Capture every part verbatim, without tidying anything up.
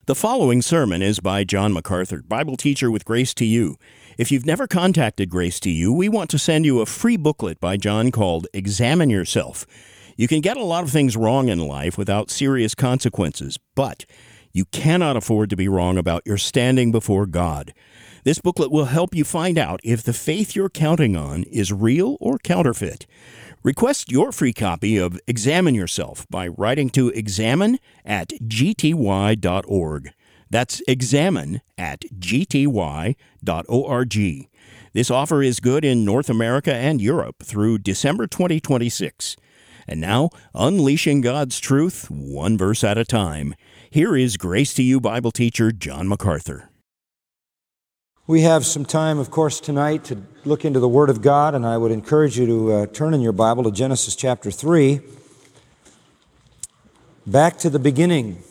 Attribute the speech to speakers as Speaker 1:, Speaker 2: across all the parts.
Speaker 1: The following sermon is by John MacArthur, Bible teacher with Grace to You. If you've never contacted Grace to You, we want to send you a free booklet by John called Examine Yourself. You can get a lot of things wrong in life without serious consequences, but you cannot afford to be wrong about your standing before God. This booklet will help you find out if the faith you're counting on is real or counterfeit. Request your free copy of Examine Yourself by writing to examine at g t y dot org. That's examine at g t y dot org. This offer is good in North America and Europe through December twenty twenty-six. And now, unleashing God's truth, one verse at a time. Here is Grace to You Bible teacher John MacArthur.
Speaker 2: We have some time, of course, tonight to look into the Word of God, and I would encourage you to uh, turn in your Bible to Genesis chapter three. Back to the beginning.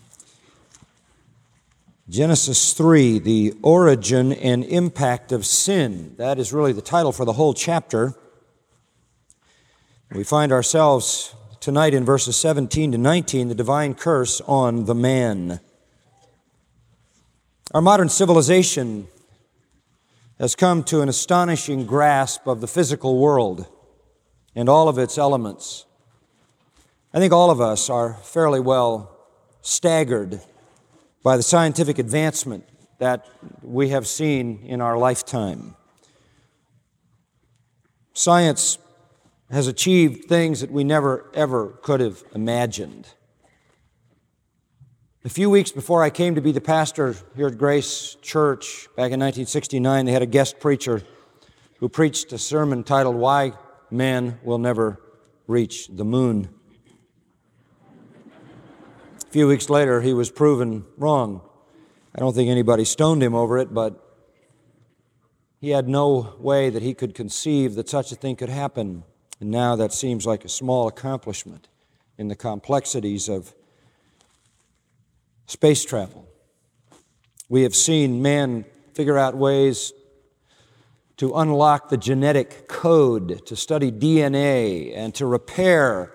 Speaker 2: Genesis three, the origin and impact of sin. That is really the title for the whole chapter. We find ourselves tonight in verses seventeen to nineteen, the divine curse on the man. Our modern civilization has come to an astonishing grasp of the physical world and all of its elements. I think all of us are fairly well staggered by the scientific advancement that we have seen in our lifetime. Science has achieved things that we never, ever could have imagined. A few weeks before I came to be the pastor here at Grace Church back in nineteen sixty-nine, they had a guest preacher who preached a sermon titled, "Why Man Will Never Reach the Moon." A few weeks later, he was proven wrong. I don't think anybody stoned him over it, but he had no way that he could conceive that such a thing could happen. And now that seems like a small accomplishment in the complexities of space travel. We have seen man figure out ways to unlock the genetic code, to study D N A, and to repair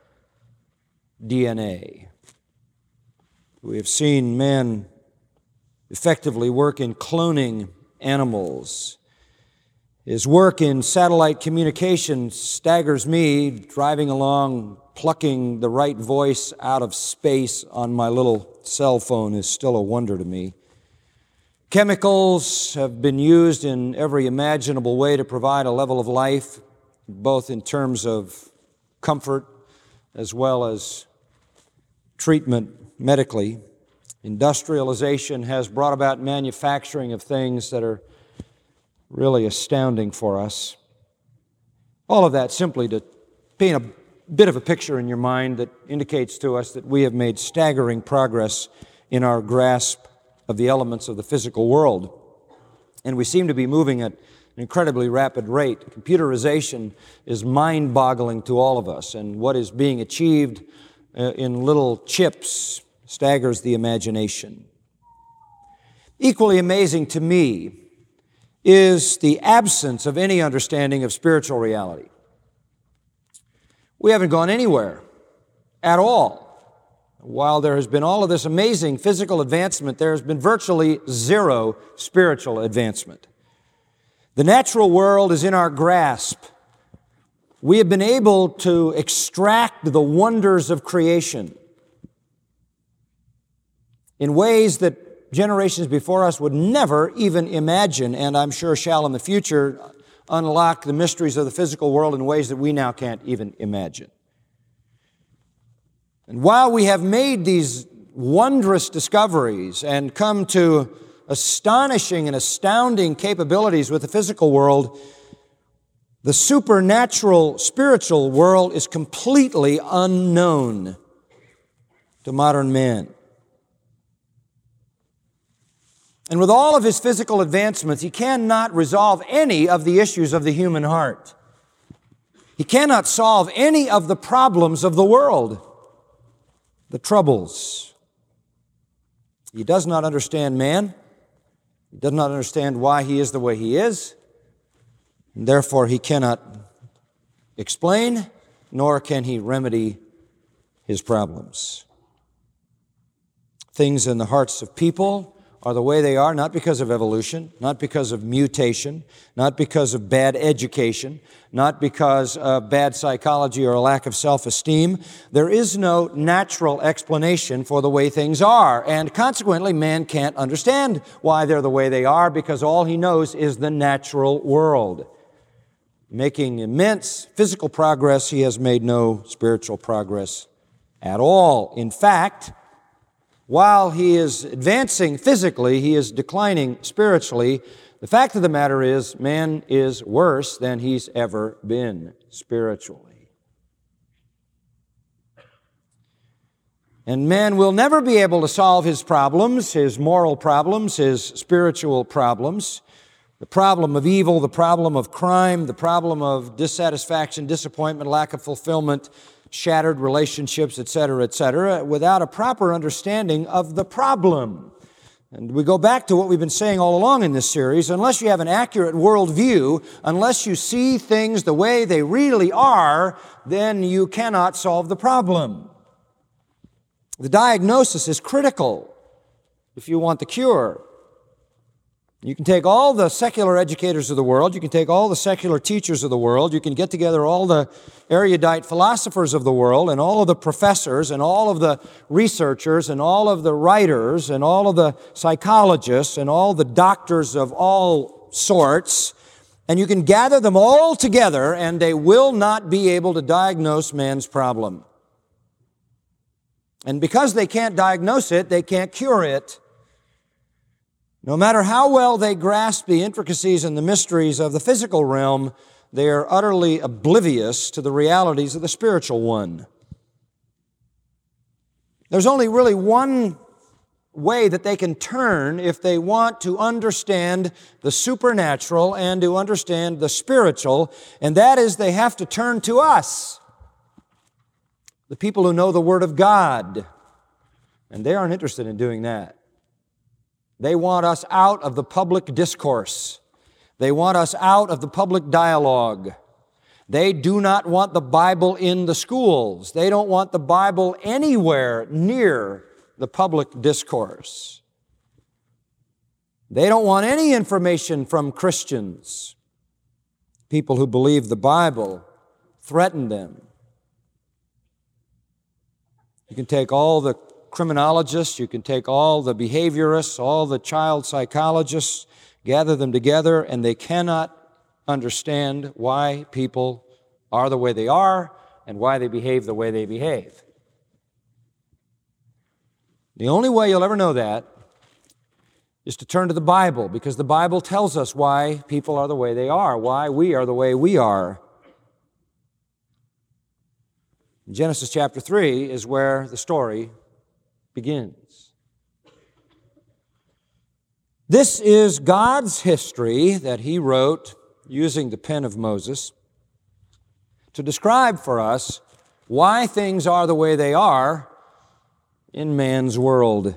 Speaker 2: D N A. We have seen man effectively work in cloning animals. His work in satellite communication staggers me, driving along, plucking the right voice out of space on my little cell phone is still a wonder to me. Chemicals have been used in every imaginable way to provide a level of life, both in terms of comfort as well as treatment medically. Industrialization has brought about manufacturing of things that are really astounding for us. All of that simply to paint a bit of a picture in your mind that indicates to us that we have made staggering progress in our grasp of the elements of the physical world. And we seem to be moving at an incredibly rapid rate. Computerization is mind-boggling to all of us, and what is being achieved uh, in little chips staggers the imagination. Equally amazing to me is the absence of any understanding of spiritual reality. We haven't gone anywhere at all. While there has been all of this amazing physical advancement, there has been virtually zero spiritual advancement. The natural world is in our grasp. We have been able to extract the wonders of creation in ways that generations before us would never even imagine, and I'm sure shall in the future unlock the mysteries of the physical world in ways that we now can't even imagine. And while we have made these wondrous discoveries and come to astonishing and astounding capabilities with the physical world, the supernatural spiritual world is completely unknown to modern man. And with all of his physical advancements, he cannot resolve any of the issues of the human heart. He cannot solve any of the problems of the world, the troubles. He does not understand man. He does not understand why he is the way he is. And therefore, he cannot explain, nor can he remedy his problems. Things in the hearts of people are the way they are, not because of evolution, not because of mutation, not because of bad education, not because of bad psychology or a lack of self-esteem. There is no natural explanation for the way things are, and consequently, man can't understand why they're the way they are because all he knows is the natural world. Making immense physical progress, he has made no spiritual progress at all. In fact, while he is advancing physically, he is declining spiritually. The fact of the matter is, man is worse than he's ever been spiritually. And man will never be able to solve his problems, his moral problems, his spiritual problems, the problem of evil, the problem of crime, the problem of dissatisfaction, disappointment, lack of fulfillment, shattered relationships, et cetera, et cetera, without a proper understanding of the problem. And we go back to what we've been saying all along in this series. Unless you have an accurate worldview, unless you see things the way they really are, then you cannot solve the problem. The diagnosis is critical if you want the cure. You can take all the secular educators of the world, you can take all the secular teachers of the world, you can get together all the erudite philosophers of the world and all of the professors and all of the researchers and all of the writers and all of the psychologists and all the doctors of all sorts, and you can gather them all together and they will not be able to diagnose man's problem. And because they can't diagnose it, they can't cure it. No matter how well they grasp the intricacies and the mysteries of the physical realm, they are utterly oblivious to the realities of the spiritual one. There's only really one way that they can turn if they want to understand the supernatural and to understand the spiritual, and that is they have to turn to us, the people who know the Word of God. And they aren't interested in doing that. They want us out of the public discourse. They want us out of the public dialogue. They do not want the Bible in the schools. They don't want the Bible anywhere near the public discourse. They don't want any information from Christians. People who believe the Bible threaten them. You can take all the criminologists, you can take all the behaviorists, all the child psychologists, gather them together, and they cannot understand why people are the way they are and why they behave the way they behave. The only way you'll ever know that is to turn to the Bible, because the Bible tells us why people are the way they are, why we are the way we are. Genesis chapter three is where the story begins. This is God's history that He wrote using the pen of Moses to describe for us why things are the way they are in man's world.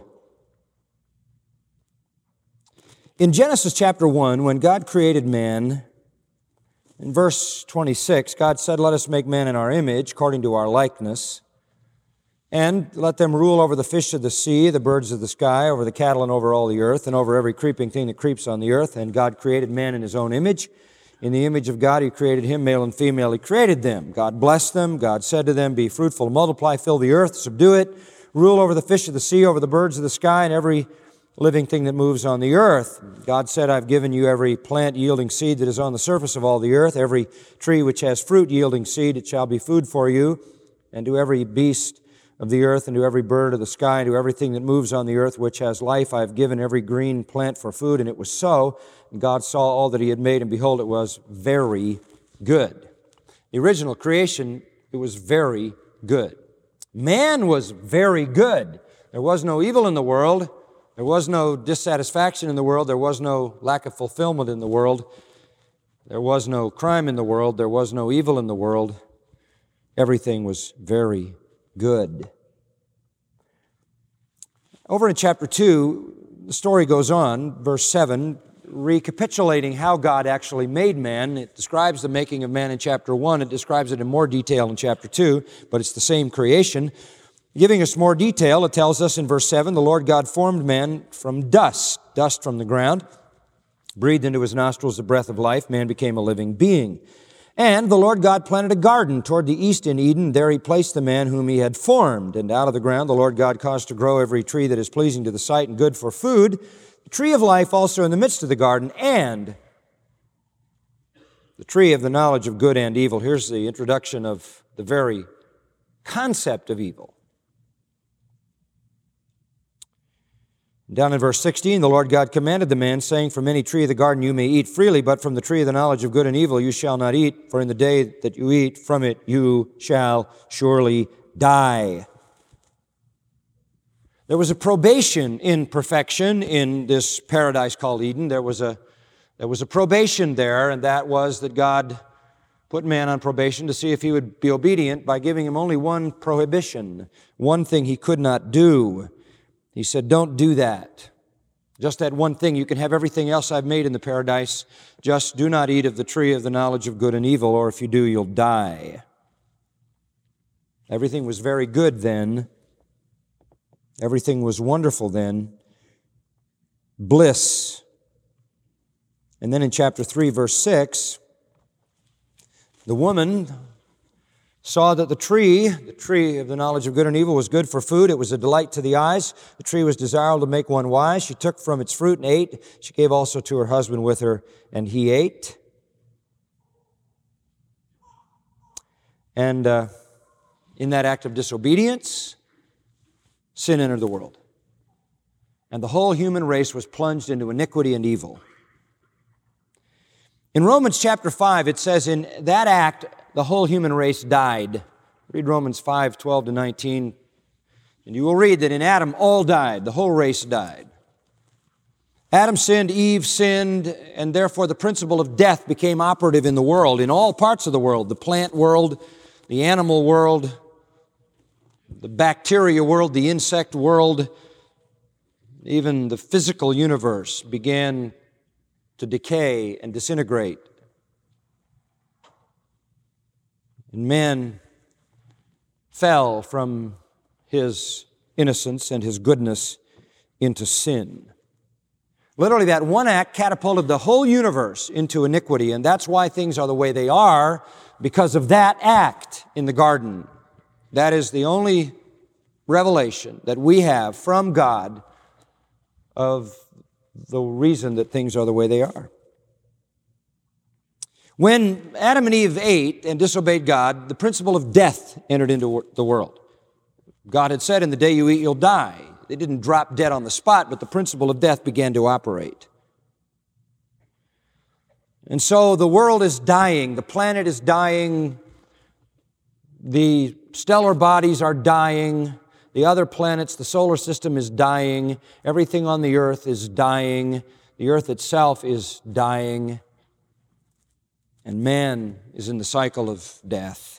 Speaker 2: In Genesis chapter one, when God created man, in verse twenty-six, God said, "Let us make man in our image, according to our likeness, and let them rule over the fish of the sea, the birds of the sky, over the cattle and over all the earth, and over every creeping thing that creeps on the earth." And God created man in His own image. In the image of God He created him, male and female He created them. God blessed them. God said to them, "Be fruitful, multiply, fill the earth, subdue it, rule over the fish of the sea, over the birds of the sky, and every living thing that moves on the earth." God said, "I've given you every plant yielding seed that is on the surface of all the earth, every tree which has fruit yielding seed, it shall be food for you, and to every beast of the earth, and to every bird of the sky, and to everything that moves on the earth which has life, I have given every green plant for food." And it was so. And God saw all that He had made, and behold, it was very good. The original creation, it was very good. Man was very good. There was no evil in the world. There was no dissatisfaction in the world. There was no lack of fulfillment in the world. There was no crime in the world. There was no evil in the world. Everything was very good. Over in chapter two, the story goes on, verse seven, recapitulating how God actually made man. It describes the making of man in chapter one. It describes it in more detail in chapter two, but it's the same creation. Giving us more detail, it tells us in verse seven, the Lord God formed man from dust, dust from the ground, breathed into his nostrils the breath of life, man became a living being. And the Lord God planted a garden toward the east in Eden. There he placed the man whom he had formed. And out of the ground the Lord God caused to grow every tree that is pleasing to the sight and good for food, the tree of life also in the midst of the garden, and the tree of the knowledge of good and evil. Here's the introduction of the very concept of evil. Down in verse sixteen, the Lord God commanded the man, saying, from any tree of the garden you may eat freely, but from the tree of the knowledge of good and evil you shall not eat, for in the day that you eat from it you shall surely die. There was a probation in perfection in this paradise called Eden. There was a, there was a probation there, and that was that God put man on probation to see if he would be obedient by giving him only one prohibition, one thing he could not do. He said, don't do that. Just that one thing. You can have everything else I've made in the paradise. Just do not eat of the tree of the knowledge of good and evil, or if you do, you'll die. Everything was very good then. Everything was wonderful then. Bliss. And then in chapter three, verse six, the woman saw that the tree, the tree of the knowledge of good and evil, was good for food. It was a delight to the eyes. The tree was desirable to make one wise. She took from its fruit and ate. She gave also to her husband with her, and he ate. And uh, in that act of disobedience, sin entered the world. And the whole human race was plunged into iniquity and evil. In Romans chapter five, it says, in that act, the whole human race died. Read Romans five, twelve to nineteen, and you will read that in Adam all died. The whole race died. Adam sinned, Eve sinned, and therefore the principle of death became operative in the world, in all parts of the world, the plant world, the animal world, the bacteria world, the insect world, even the physical universe began to decay and disintegrate. And man fell from his innocence and his goodness into sin. Literally, that one act catapulted the whole universe into iniquity, and that's why things are the way they are, because of that act in the garden. That is the only revelation that we have from God of the reason that things are the way they are. When Adam and Eve ate and disobeyed God, the principle of death entered into the world. God had said, in the day you eat, you'll die. They didn't drop dead on the spot, but the principle of death began to operate. And so the world is dying. The planet is dying. The stellar bodies are dying. The other planets, the solar system is dying. Everything on the earth is dying. The earth itself is dying. And man is in the cycle of death.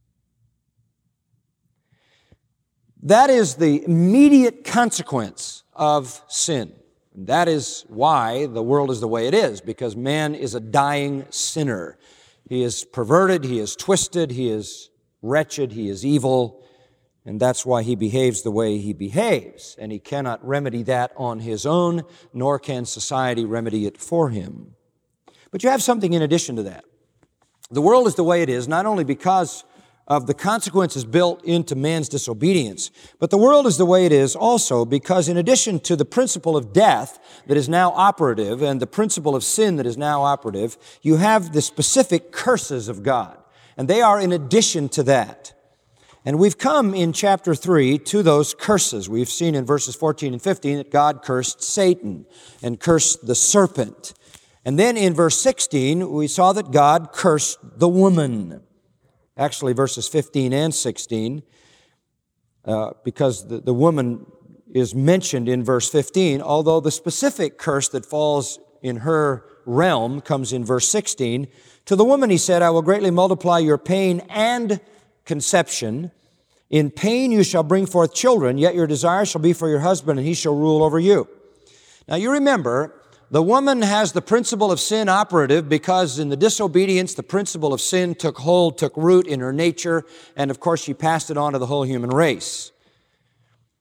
Speaker 2: That is the immediate consequence of sin. That is why the world is the way it is, because man is a dying sinner. He is perverted, he is twisted, he is wretched, he is evil, and that's why he behaves the way he behaves. And he cannot remedy that on his own, nor can society remedy it for him. But you have something in addition to that. The world is the way it is, not only because of the consequences built into man's disobedience, but the world is the way it is also because in addition to the principle of death that is now operative and the principle of sin that is now operative, you have the specific curses of God. And they are in addition to that. And we've come in chapter three to those curses. We've seen in verses fourteen and fifteen that God cursed Satan and cursed the serpent. And then in verse sixteen, we saw that God cursed the woman. Actually, verses fifteen and sixteen, uh, because the, the woman is mentioned in verse fifteen, although the specific curse that falls in her realm comes in verse sixteen. To the woman he said, I will greatly multiply your pain and conception. In pain you shall bring forth children, yet your desire shall be for your husband, and he shall rule over you. Now you remember, the woman has the principle of sin operative because in the disobedience, the principle of sin took hold, took root in her nature, and of course she passed it on to the whole human race.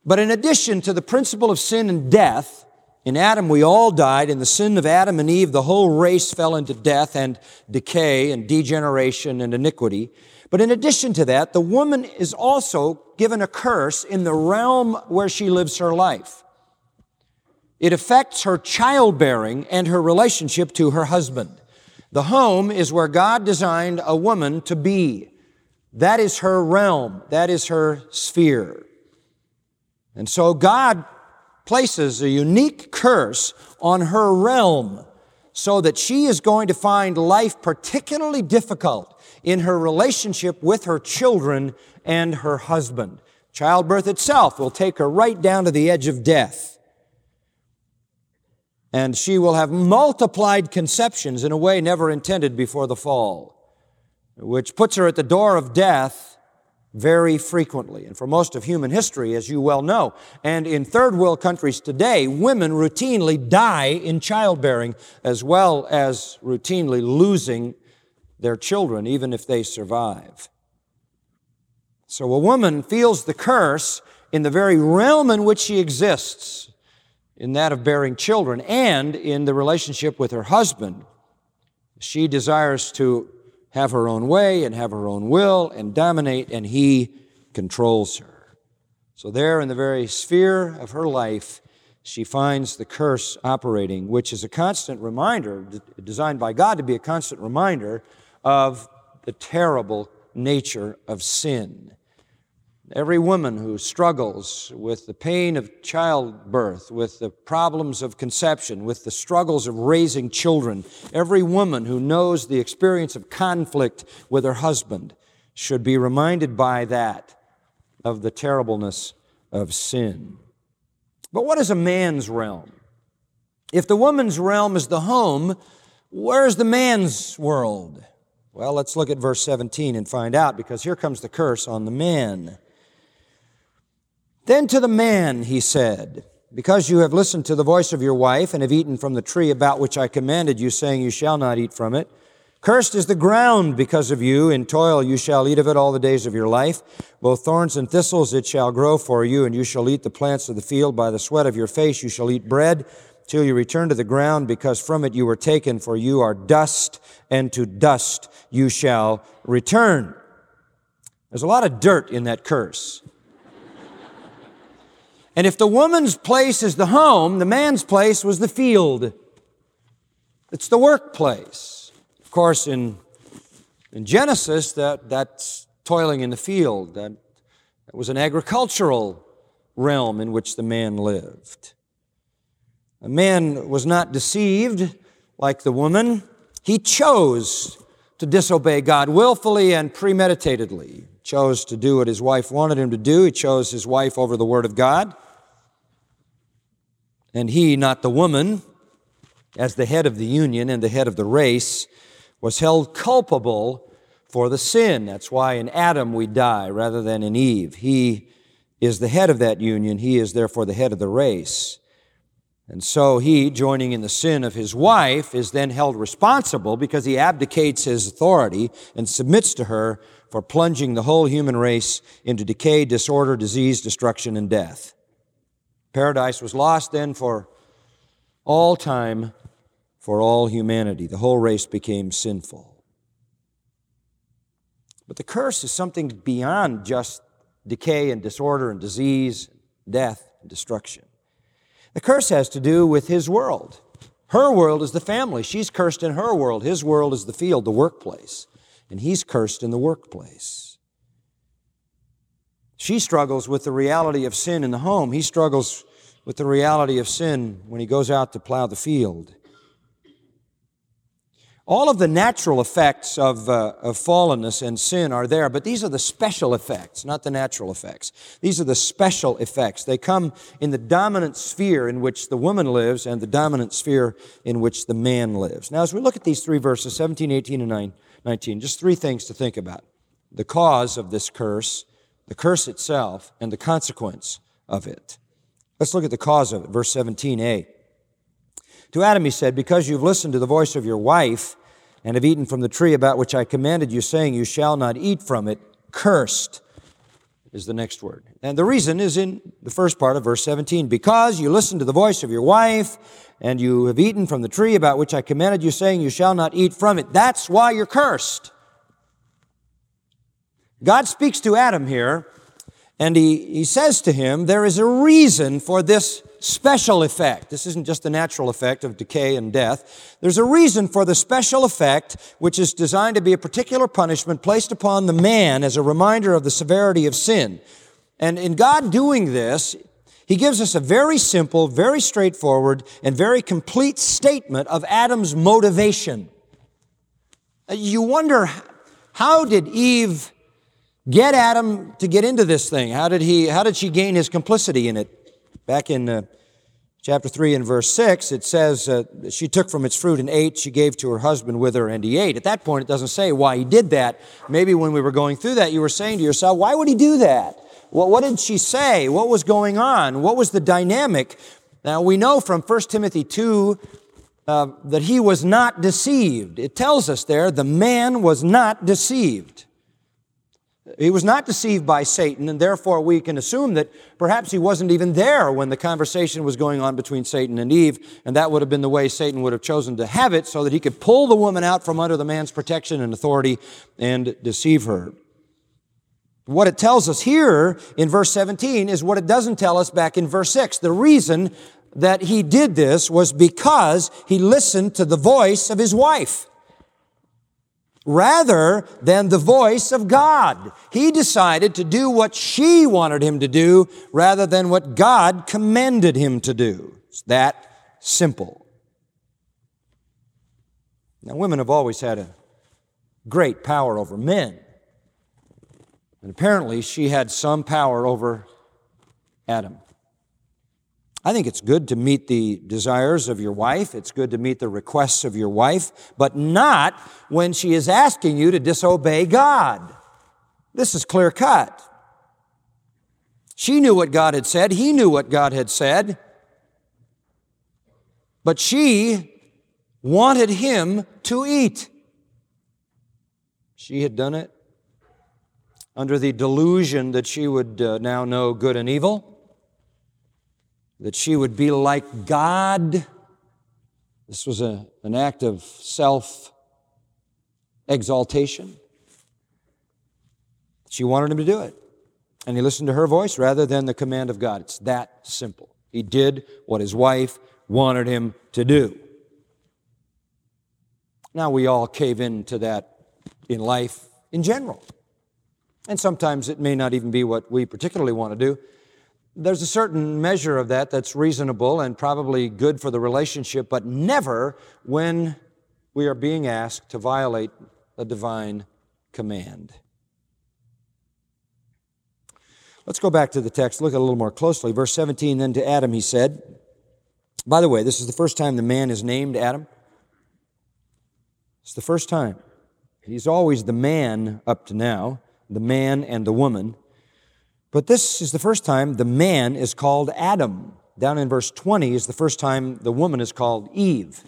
Speaker 2: But in addition to the principle of sin and death, in Adam we all died. In the sin of Adam and Eve, the whole race fell into death and decay and degeneration and iniquity. But in addition to that, the woman is also given a curse in the realm where she lives her life. It affects her childbearing and her relationship to her husband. The home is where God designed a woman to be. That is her realm. That is her sphere. And so God places a unique curse on her realm so that she is going to find life particularly difficult in her relationship with her children and her husband. Childbirth itself will take her right down to the edge of death. And she will have multiplied conceptions in a way never intended before the fall, which puts her at the door of death very frequently, and for most of human history, as you well know. And in third world countries today, women routinely die in childbearing, as well as routinely losing their children, even if they survive. So a woman feels the curse in the very realm in which she exists, in that of bearing children, and in the relationship with her husband. She desires to have her own way and have her own will and dominate, and he controls her. So there in the very sphere of her life, she finds the curse operating, which is a constant reminder, designed by God to be a constant reminder of the terrible nature of sin. Every woman who struggles with the pain of childbirth, with the problems of conception, with the struggles of raising children, every woman who knows the experience of conflict with her husband should be reminded by that of the terribleness of sin. But what is a man's realm? If the woman's realm is the home, where's the man's world? Well, let's look at verse seventeen and find out, because here comes the curse on the man. Then to the man he said, because you have listened to the voice of your wife and have eaten from the tree about which I commanded you, saying you shall not eat from it, cursed is the ground because of you. In toil you shall eat of it all the days of your life. Both thorns and thistles it shall grow for you, and you shall eat the plants of the field. By the sweat of your face you shall eat bread till you return to the ground, because from it you were taken, for you are dust, and to dust you shall return. There's a lot of dirt in that curse. And if the woman's place is the home, the man's place was the field. It's the workplace. Of course, in, in Genesis, that, that's toiling in the field. That, that was an agricultural realm in which the man lived. A man was not deceived like the woman. He chose to disobey God willfully and premeditatedly. Chose to do what his wife wanted him to do. He chose his wife over the Word of God. And he, not the woman, as the head of the union and the head of the race, was held culpable for the sin. That's why in Adam we die rather than in Eve. He is the head of that union. He is therefore the head of the race. And so he, joining in the sin of his wife, is then held responsible because he abdicates his authority and submits to her for plunging the whole human race into decay, disorder, disease, destruction, and death. Paradise was lost then for all time, for all humanity. The whole race became sinful. But the curse is something beyond just decay and disorder and disease, death and destruction. The curse has to do with his world. Her world is the family. She's cursed in her world. His world is the field, the workplace. And he's cursed in the workplace. She struggles with the reality of sin in the home. He struggles with the reality of sin when he goes out to plow the field. All of the natural effects of, uh, of fallenness and sin are there, but these are the special effects, not the natural effects. These are the special effects. They come in the dominant sphere in which the woman lives and the dominant sphere in which the man lives. Now, as we look at these three verses, seventeen, eighteen, and nineteen, just three things to think about. The cause of this curse, the curse itself, and the consequence of it. Let's look at the cause of it. Verse seventeen a. To Adam he said, because you've listened to the voice of your wife and have eaten from the tree about which I commanded you, saying, you shall not eat from it, cursed. is the next word. And the reason is in the first part of verse seventeen. Because you listened to the voice of your wife, and you have eaten from the tree about which I commanded you, saying, you shall not eat from it. That's why you're cursed. God speaks to Adam here, and he, he says to him, there is a reason for this special effect. This isn't just the natural effect of decay and death. There's a reason for the special effect, which is designed to be a particular punishment placed upon the man as a reminder of the severity of sin. And in God doing this, He gives us a very simple, very straightforward, and very complete statement of Adam's motivation. You wonder, how did Eve get Adam to get into this thing? How did he, how did she gain his complicity in it? Back in uh, chapter three and verse six, it says, uh, she took from its fruit and ate. She gave to her husband with her, and he ate. At that point, it doesn't say why he did that. Maybe when we were going through that, you were saying to yourself, why would he do that? Well, what did she say? What was going on? What was the dynamic? Now, we know from First Timothy two uh, that he was not deceived. It tells us there, the man was not deceived. He was not deceived by Satan, and therefore we can assume that perhaps he wasn't even there when the conversation was going on between Satan and Eve, and that would have been the way Satan would have chosen to have it, so that he could pull the woman out from under the man's protection and authority and deceive her. What it tells us here in verse seventeen is what it doesn't tell us back in verse six. The reason that he did this was because he listened to the voice of his wife, rather than the voice of God. He decided to do what she wanted him to do rather than what God commanded him to do. It's that simple. Now, women have always had a great power over men. And apparently, she had some power over Adam. I think it's good to meet the desires of your wife. It's good to meet the requests of your wife, but not when she is asking you to disobey God. This is clear cut. She knew what God had said. He knew what God had said. But she wanted him to eat. She had done it under the delusion that she would uh, now know good and evil, that she would be like God. This was a, an act of self-exaltation. She wanted him to do it. And he listened to her voice rather than the command of God. It's that simple. He did what his wife wanted him to do. Now we all cave into that in life in general. And sometimes it may not even be what we particularly want to do. There's a certain measure of that that's reasonable and probably good for the relationship, but never when we are being asked to violate a divine command. Let's go back to the text, look at it a little more closely. Verse seventeen, then to Adam he said, by the way, this is the first time the man is named Adam. It's the first time. He's always the man up to now, the man and the woman. But this is the first time the man is called Adam. Down in verse twenty is the first time the woman is called Eve.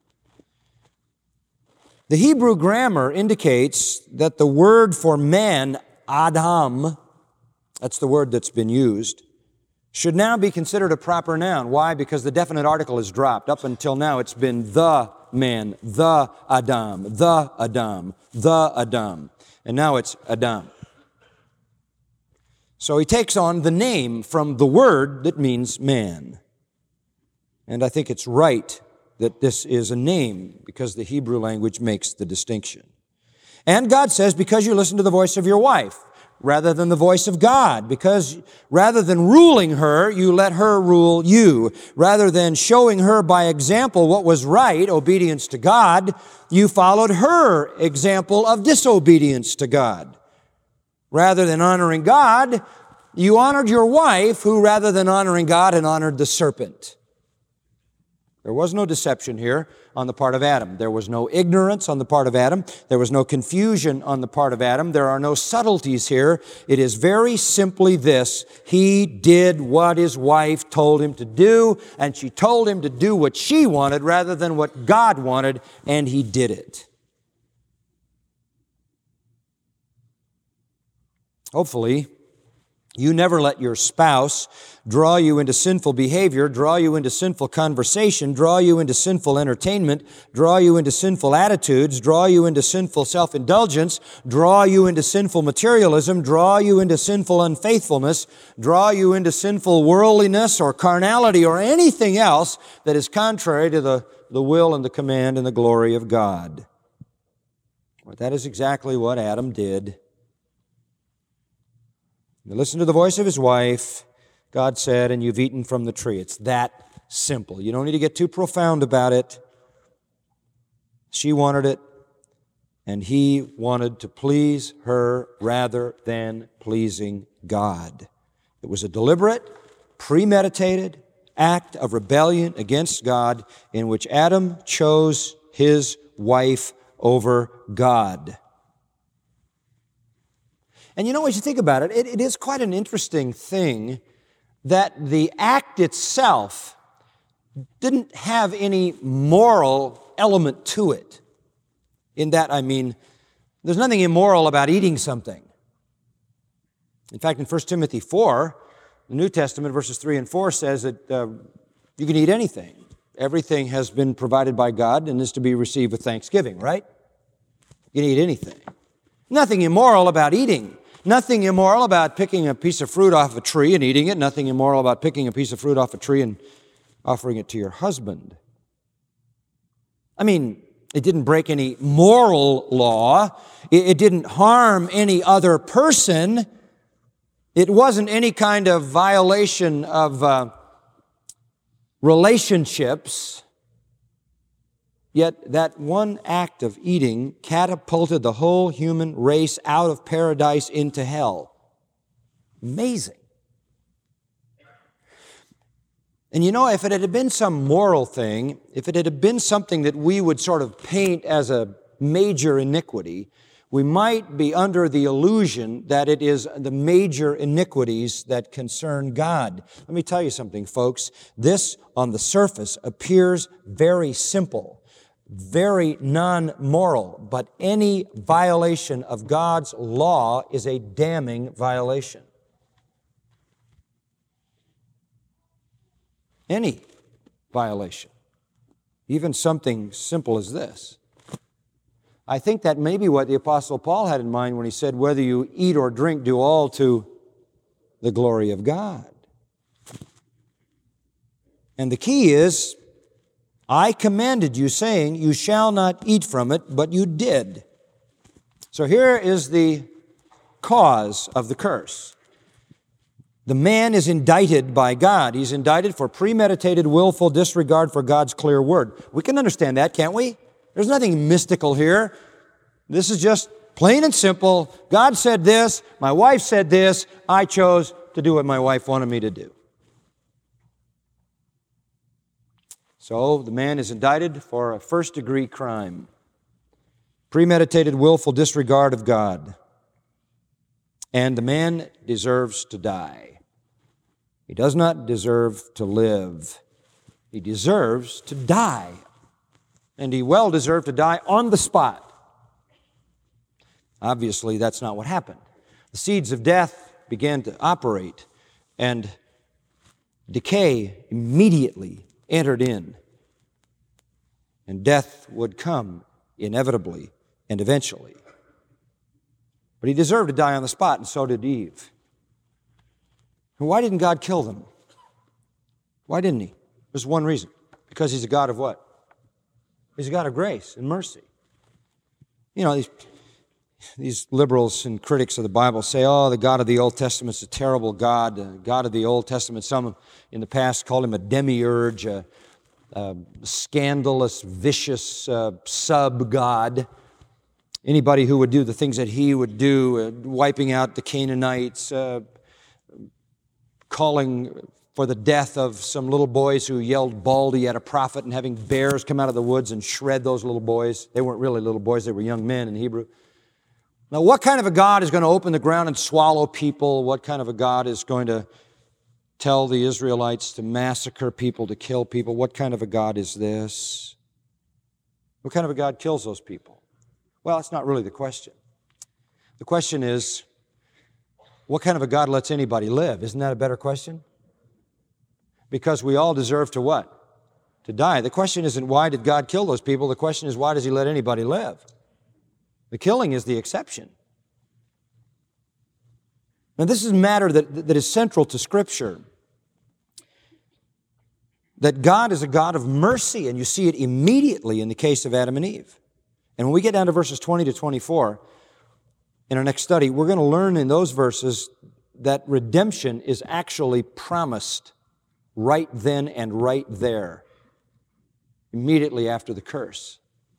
Speaker 2: The Hebrew grammar indicates that the word for man, Adam, that's the word that's been used, should now be considered a proper noun. Why? Because the definite article is dropped. Up until now it's been the man, the Adam, the Adam, the Adam. And now it's Adam. So he takes on the name from the word that means man. And I think it's right that this is a name because the Hebrew language makes the distinction. And God says, because you listen to the voice of your wife rather than the voice of God, because rather than ruling her, you let her rule you. Rather than showing her by example what was right, obedience to God, you followed her example of disobedience to God. Rather than honoring God, you honored your wife, who rather than honoring God had honored the serpent. There was no deception here on the part of Adam. There was no ignorance on the part of Adam. There was no confusion on the part of Adam. There are no subtleties here. It is very simply this: he did what his wife told him to do, and she told him to do what she wanted rather than what God wanted, and he did it. Hopefully, You never let your spouse draw you into sinful behavior, draw you into sinful conversation, draw you into sinful entertainment, draw you into sinful attitudes, draw you into sinful self-indulgence, draw you into sinful materialism, draw you into sinful unfaithfulness, draw you into sinful worldliness or carnality or anything else that is contrary to the, the will and the command and the glory of God. Well, that is exactly what Adam did. You listen to the voice of his wife, God said, and you've eaten from the tree. It's that simple. You don't need to get too profound about it. She wanted it, and he wanted to please her rather than pleasing God. It was a deliberate, premeditated act of rebellion against God in which Adam chose his wife over God. And you know, as you think about it, it, it is quite an interesting thing that the act itself didn't have any moral element to it. In that, I mean, there's nothing immoral about eating something. In fact, in First Timothy four, the New Testament, verses three and four, says that uh, you can eat anything. Everything has been provided by God and is to be received with thanksgiving, right? You can eat anything. Nothing immoral about eating. Nothing immoral about picking a piece of fruit off a tree and eating it. Nothing immoral about picking a piece of fruit off a tree and offering it to your husband. I mean, it didn't break any moral law. It, it didn't harm any other person. It wasn't any kind of violation of uh, relationships. Yet that one act of eating catapulted the whole human race out of paradise into hell. Amazing. And you know, if it had been some moral thing, if it had been something that we would sort of paint as a major iniquity, we might be under the illusion that it is the major iniquities that concern God. Let me tell you something, folks. This, on the surface, appears very simple, very non-moral, but any violation of God's law is a damning violation. Any violation, even something simple as this. I think that may be what the Apostle Paul had in mind when he said, whether you eat or drink, do all to the glory of God. And the key is, I commanded you, saying, you shall not eat from it, but you did. So here is the cause of the curse. The man is indicted by God. He's indicted for premeditated, willful disregard for God's clear word. We can understand that, can't we? There's nothing mystical here. This is just plain and simple. God said this, my wife said this, I chose to do what my wife wanted me to do. So the man is indicted for a first-degree crime, premeditated, willful disregard of God. And the man deserves to die. He does not deserve to live. He deserves to die. And he well deserved to die on the spot. Obviously, that's not what happened. The seeds of death began to operate, and decay immediately entered in. And death would come inevitably and eventually. But he deserved to die on the spot, and so did Eve. And why didn't God kill them? Why didn't he? There's one reason. Because he's a God of what? He's a God of grace and mercy. You know, these, these liberals and critics of the Bible say, oh, the God of the Old Testament is a terrible God. The God of the Old Testament, some in the past called him a demiurge, a, a scandalous, vicious uh, sub-God. Anybody who would do the things that he would do, uh, wiping out the Canaanites, uh, calling for the death of some little boys who yelled baldy at a prophet, and having bears come out of the woods and shred those little boys. They weren't really little boys, they were young men in Hebrew. Now, what kind of a God is going to open the ground and swallow people? What kind of a God is going to tell the Israelites to massacre people, to kill people? What kind of a God is this? What kind of a God kills those people? Well, that's not really the question. The question is, what kind of a God lets anybody live? Isn't that a better question? Because we all deserve to what? To die. The question isn't why did God kill those people? The question is why does He let anybody live? The killing is the exception. Now this is a matter that, that is central to Scripture. That God is a God of mercy, and you see it immediately in the case of Adam and Eve. And when we get down to verses twenty to twenty-four, in our next study, we're going to learn in those verses that redemption is actually promised right then and right there, immediately after the curse.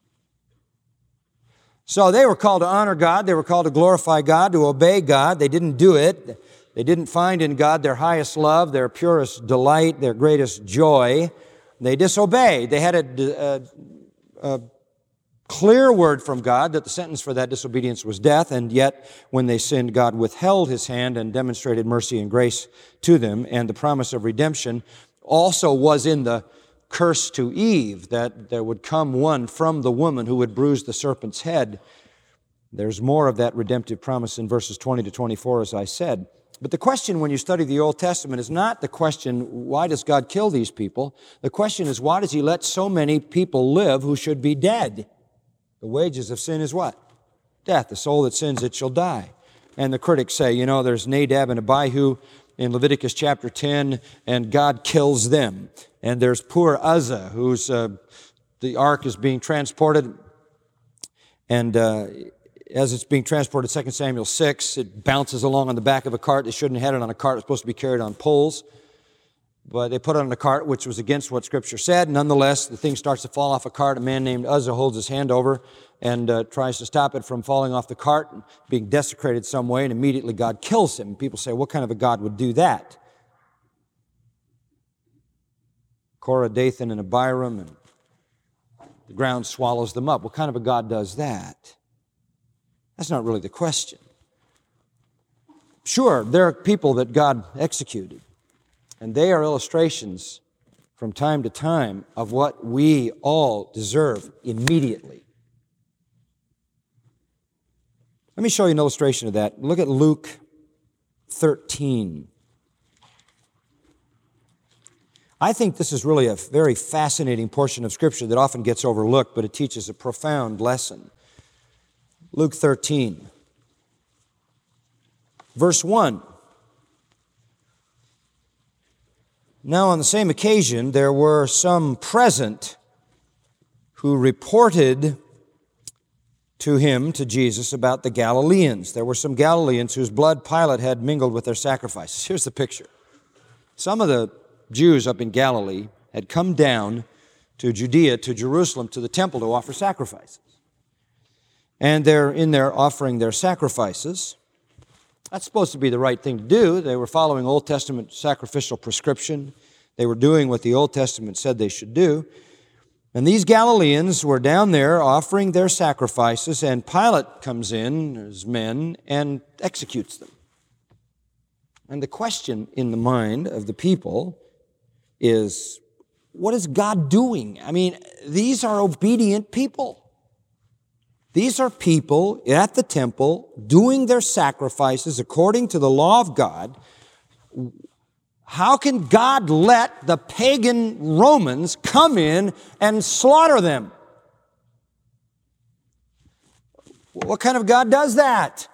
Speaker 2: So they were called to honor God, they were called to glorify God, to obey God. They didn't do it. They didn't find in God their highest love, their purest delight, their greatest joy. They disobeyed. They had a, a, a clear word from God that the sentence for that disobedience was death, and yet when they sinned, God withheld His hand and demonstrated mercy and grace to them, and the promise of redemption also was in the curse to Eve, that there would come one from the woman who would bruise the serpent's head. There's more of that redemptive promise in verses twenty to twenty-four, as I said. But the question when you study the Old Testament is not the question, why does God kill these people? The question is, why does He let so many people live who should be dead? The wages of sin is what? Death. The soul that sins, it shall die. And the critics say, you know, there's Nadab and Abihu in Leviticus chapter ten, and God kills them. And there's poor Uzzah, who's, uh, the ark is being transported, and uh, as it's being transported, Second Samuel six, it bounces along on the back of a cart. They shouldn't have had it on a cart. It was supposed to be carried on poles. But they put it on a cart, which was against what Scripture said. Nonetheless, the thing starts to fall off a cart. A man named Uzzah holds his hand over and uh, tries to stop it from falling off the cart and being desecrated some way, and immediately God kills him. And people say, what kind of a God would do that? Korah, Dathan, and Abiram, and the ground swallows them up. What kind of a God does that? That's not really the question. Sure, there are people that God executed, and they are illustrations from time to time of what we all deserve immediately. Let me show you an illustration of that. Look at Luke thirteen. I think this is really a very fascinating portion of Scripture that often gets overlooked, but it teaches a profound lesson. Luke thirteen, verse one. Now on the same occasion there were some present who reported to him, to Jesus, about the Galileans. There were some Galileans whose blood Pilate had mingled with their sacrifices. Here's the picture. Some of the Jews up in Galilee had come down to Judea, to Jerusalem, to the temple to offer sacrifices. And they're in there offering their sacrifices. That's supposed to be the right thing to do. They were following Old Testament sacrificial prescription. They were doing what the Old Testament said they should do. And these Galileans were down there offering their sacrifices, and Pilate comes in, his men, and executes them. And the question in the mind of the people is, what is God doing? I mean, these are obedient people. These are people at the temple doing their sacrifices according to the law of God. How can God let the pagan Romans come in and slaughter them? What kind of God does that?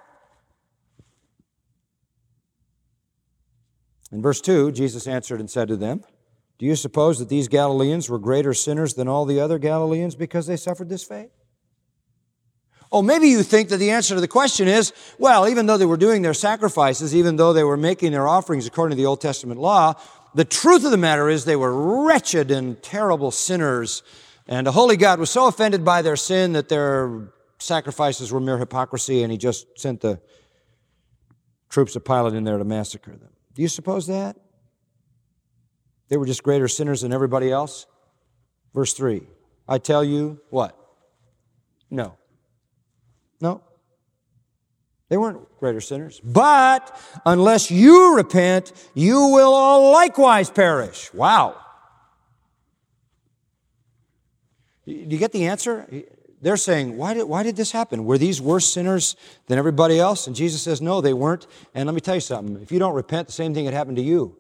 Speaker 2: In verse two, Jesus answered and said to them, do you suppose that these Galileans were greater sinners than all the other Galileans because they suffered this fate? Oh, maybe you think that the answer to the question is, well, even though they were doing their sacrifices, even though they were making their offerings according to the Old Testament law, the truth of the matter is they were wretched and terrible sinners, and a holy God was so offended by their sin that their sacrifices were mere hypocrisy, and He just sent the troops of Pilate in there to massacre them. Do you suppose that? They were just greater sinners than everybody else? Verse three, I tell you, what? No. No. They weren't greater sinners. But unless you repent, you will all likewise perish. Wow. Do you get the answer? they're saying, why did, why did this happen? Were these worse sinners than everybody else? And Jesus says, no, they weren't. And let me tell you something. If you don't repent, the same thing had happened to you.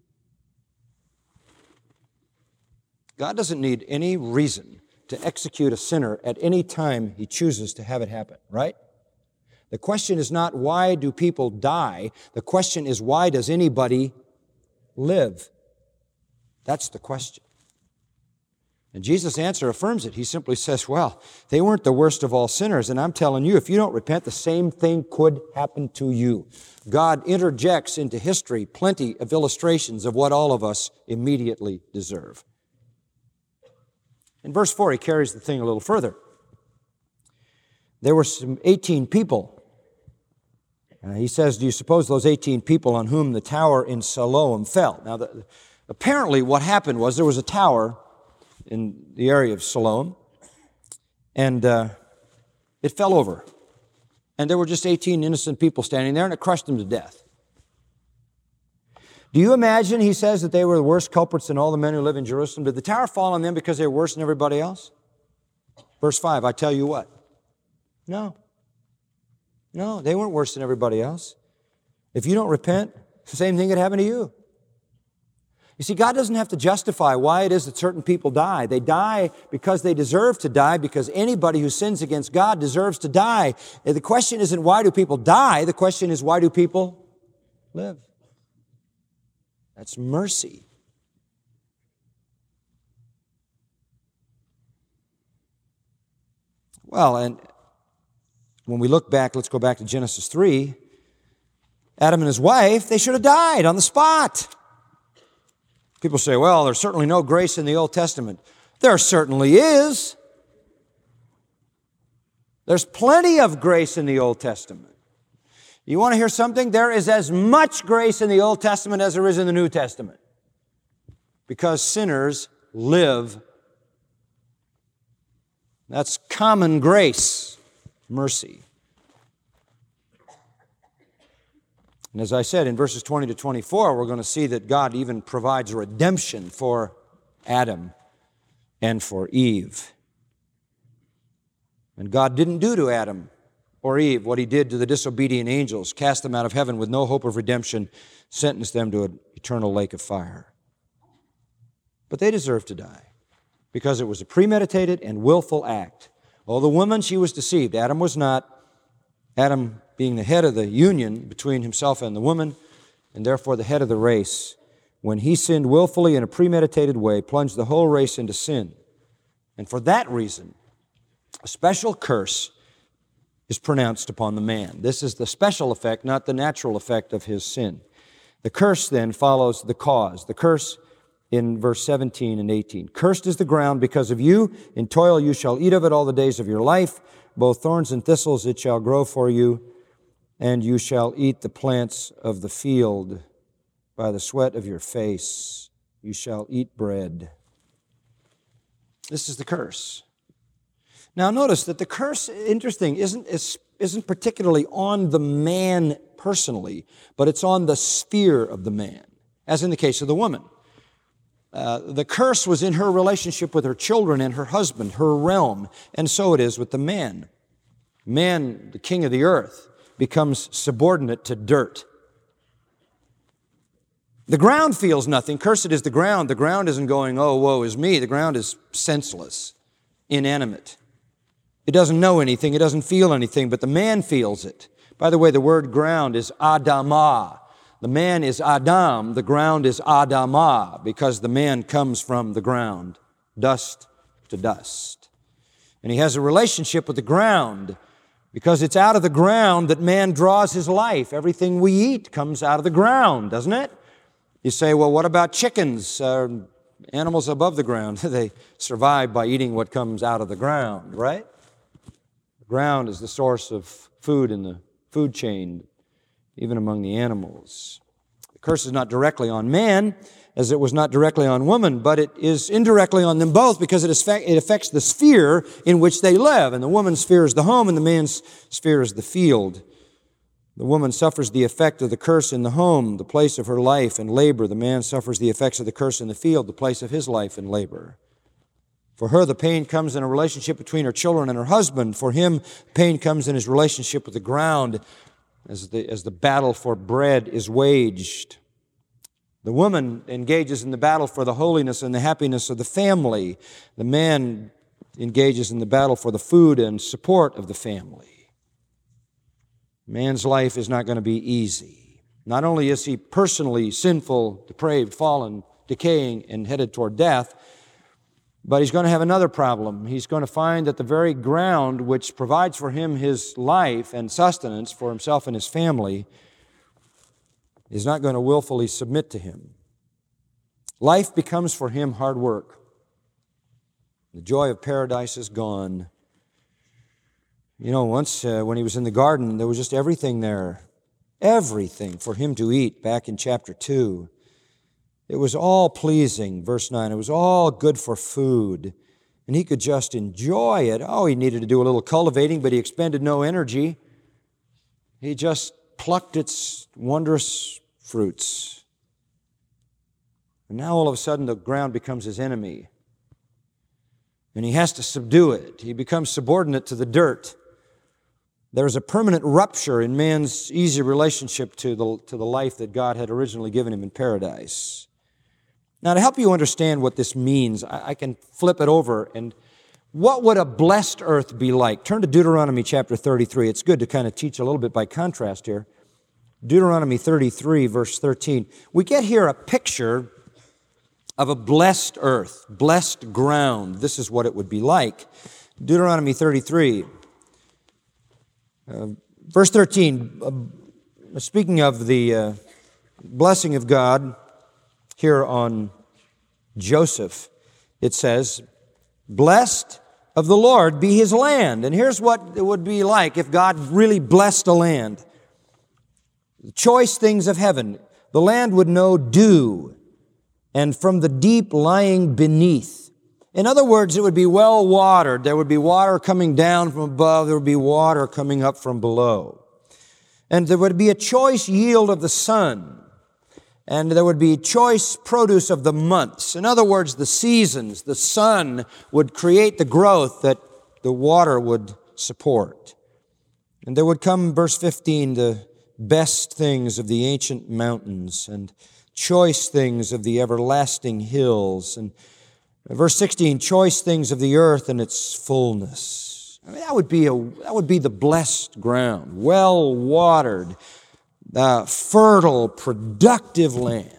Speaker 2: God doesn't need any reason to execute a sinner at any time He chooses to have it happen, right? The question is not why do people die? The question is why does anybody live? That's the question. And Jesus' answer affirms it. He simply says, well, they weren't the worst of all sinners, and I'm telling you, if you don't repent, the same thing could happen to you. God interjects into history plenty of illustrations of what all of us immediately deserve. In verse four, he carries the thing a little further. There were some eighteen people. Uh, he says, do you suppose those eighteen people on whom the tower in Siloam fell? Now, the, apparently what happened was there was a tower in the area of Siloam, and uh, it fell over. And there were just eighteen innocent people standing there, and it crushed them to death. Do you imagine, he says, that they were the worst culprits than all the men who live in Jerusalem? Did the tower fall on them because they were worse than everybody else? Verse five, I tell you what. No. No, they weren't worse than everybody else. If you don't repent, the same thing could happen to you. You see, God doesn't have to justify why it is that certain people die. They die because they deserve to die, because anybody who sins against God deserves to die. And the question isn't why do people die? The question is why do people live? That's mercy. Well, and when we look back, let's go back to Genesis three. Adam and his wife, they should have died on the spot. People say, well, there's certainly no grace in the Old Testament. There certainly is. There's plenty of grace in the Old Testament. You want to hear something? There is as much grace in the Old Testament as there is in the New Testament. Because sinners live. That's common grace, mercy. And as I said, in verses twenty to twenty-four, we're going to see that God even provides redemption for Adam and for Eve. And God didn't do to Adam or Eve what He did to the disobedient angels, cast them out of heaven with no hope of redemption, sentenced them to an eternal lake of fire. But they deserved to die because it was a premeditated and willful act. Oh, the woman, she was deceived. Adam was not. Adam being the head of the union between himself and the woman, and therefore the head of the race, when he sinned willfully in a premeditated way, plunged the whole race into sin. And for that reason, a special curse is pronounced upon the man. This is the special effect, not the natural effect of his sin. The curse then follows the cause. The curse in verse seventeen and eighteen. Cursed is the ground because of you. In toil you shall eat of it all the days of your life. Both thorns and thistles it shall grow for you, and you shall eat the plants of the field. By the sweat of your face you shall eat bread. This is the curse. Now notice that the curse, interesting, isn't, isn't particularly on the man personally, but it's on the sphere of the man, as in the case of the woman. Uh, the curse was in her relationship with her children and her husband, her realm, and so it is with the man. Man, the king of the earth, becomes subordinate to dirt. The ground feels nothing. Cursed is the ground. The ground isn't going, oh, woe is me. The ground is senseless, inanimate. It doesn't know anything. It doesn't feel anything, but the man feels it. By the way, the word ground is Adamah. The man is Adam. The ground is Adamah, because the man comes from the ground, dust to dust. And he has a relationship with the ground, because it's out of the ground that man draws his life. Everything we eat comes out of the ground, doesn't it? You say, well, what about chickens, uh, animals above the ground? They survive by eating what comes out of the ground, right? The ground is the source of food in the food chain, even among the animals. The curse is not directly on man, as it was not directly on woman, but it is indirectly on them both, because it affects the sphere in which they live. And the woman's sphere is the home, and the man's sphere is the field. The woman suffers the effect of the curse in the home, the place of her life and labor. The man suffers the effects of the curse in the field, the place of his life and labor. For her, the pain comes in a relationship between her children and her husband. For him, pain comes in his relationship with the ground as the, as the battle for bread is waged. The woman engages in the battle for the holiness and the happiness of the family. The man engages in the battle for the food and support of the family. Man's life is not going to be easy. Not only is he personally sinful, depraved, fallen, decaying, and headed toward death, but he's going to have another problem. He's going to find that the very ground which provides for him his life and sustenance for himself and his family is not going to willfully submit to him. Life becomes for him hard work. The joy of paradise is gone. You know, once uh, when he was in the garden, there was just everything there. Everything for him to eat, back in chapter two. It was all pleasing, verse nine. It was all good for food. And he could just enjoy it. Oh, he needed to do a little cultivating, but he expended no energy. He just plucked its wondrous fruits. And now all of a sudden the ground becomes his enemy. And he has to subdue it. He becomes subordinate to the dirt. There is a permanent rupture in man's easy relationship to the, to the life that God had originally given him in paradise. Now, to help you understand what this means, I, I can flip it over. And what would a blessed earth be like? Turn to Deuteronomy chapter thirty-three. It's good to kind of teach a little bit by contrast here. Deuteronomy thirty-three, verse thirteen. We get here a picture of a blessed earth, blessed ground. This is what it would be like. Deuteronomy thirty-three, uh, verse thirteen, uh, speaking of the uh, blessing of God here on Joseph, it says, "Blessed of the Lord be his land." And here's what it would be like if God really blessed a land. The choice things of heaven. The land would know dew, and from the deep lying beneath. In other words, it would be well watered. There would be water coming down from above. There would be water coming up from below. And there would be a choice yield of the sun. And there would be choice produce of the months. In other words, the seasons, the sun would create the growth that the water would support. And there would come, verse fifteen, the best things of the ancient mountains and choice things of the everlasting hills. And verse sixteen, choice things of the earth and its fullness. I mean, that would be a that would be the blessed ground, well watered, uh, fertile, productive land.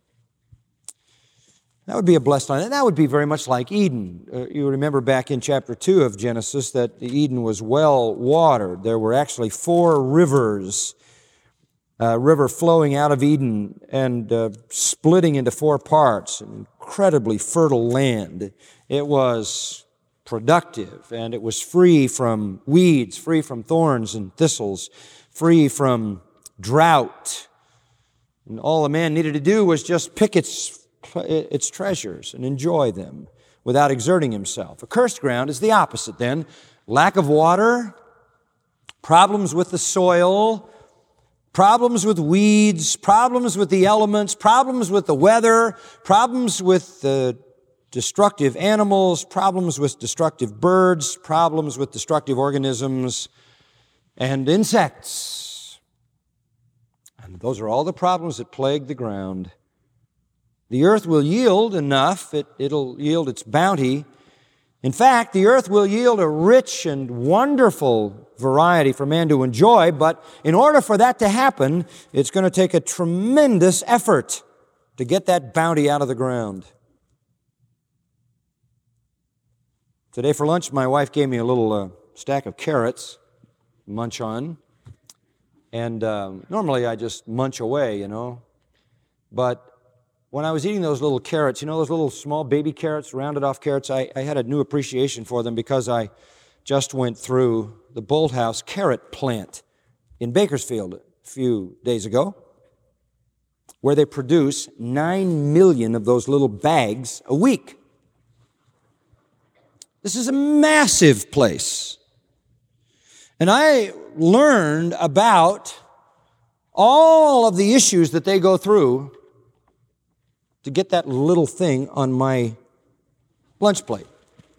Speaker 2: That would be a blessed land. And that would be very much like Eden. Uh, you remember back in chapter two of Genesis that Eden was well watered. There were actually four rivers. A river flowing out of Eden and uh, splitting into four parts, an incredibly fertile land. It was productive, and it was free from weeds, free from thorns and thistles, free from drought. And all a man needed to do was just pick its, its treasures and enjoy them without exerting himself. A cursed ground is the opposite then. Lack of water, problems with the soil, problems with weeds, problems with the elements, problems with the weather, problems with the destructive animals, problems with destructive birds, problems with destructive organisms, and insects. And those are all the problems that plague the ground. The earth will yield enough, it, it'll yield its bounty. In fact, the earth will yield a rich and wonderful variety for man to enjoy, but in order for that to happen, it's going to take a tremendous effort to get that bounty out of the ground. Today for lunch, my wife gave me a little uh, stack of carrots to munch on, and um, normally I just munch away, you know, but when I was eating those little carrots, you know, those little small baby carrots, rounded off carrots, I, I had a new appreciation for them because I just went through the Bolthouse carrot plant in Bakersfield a few days ago, where they produce nine million of those little bags a week. This is a massive place. And I learned about all of the issues that they go through to get that little thing on my lunch plate.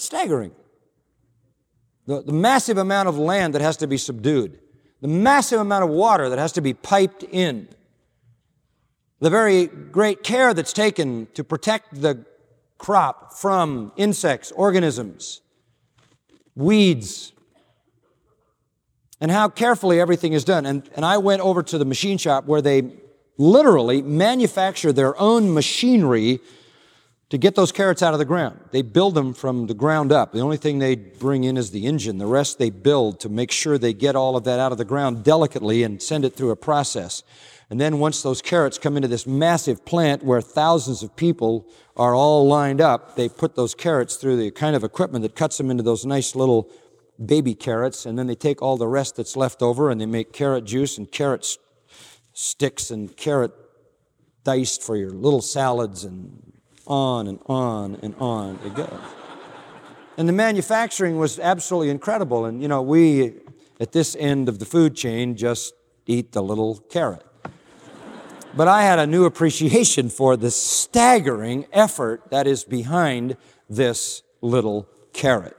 Speaker 2: Staggering. The, the massive amount of land that has to be subdued. The massive amount of water that has to be piped in. The very great care that's taken to protect the crop from insects, organisms, weeds, and how carefully everything is done. And, and I went over to the machine shop where they literally manufacture their own machinery to get those carrots out of the ground. They build them from the ground up. The only thing they bring in is the engine. The rest they build to make sure they get all of that out of the ground delicately and send it through a process. And then once those carrots come into this massive plant where thousands of people are all lined up, they put those carrots through the kind of equipment that cuts them into those nice little baby carrots, and then they take all the rest that's left over and they make carrot juice and carrot sticks and carrot diced for your little salads, and on and on and on it goes. And the manufacturing was absolutely incredible. And, you know, we, at this end of the food chain, just eat the little carrot. But I had a new appreciation for the staggering effort that is behind this little carrot.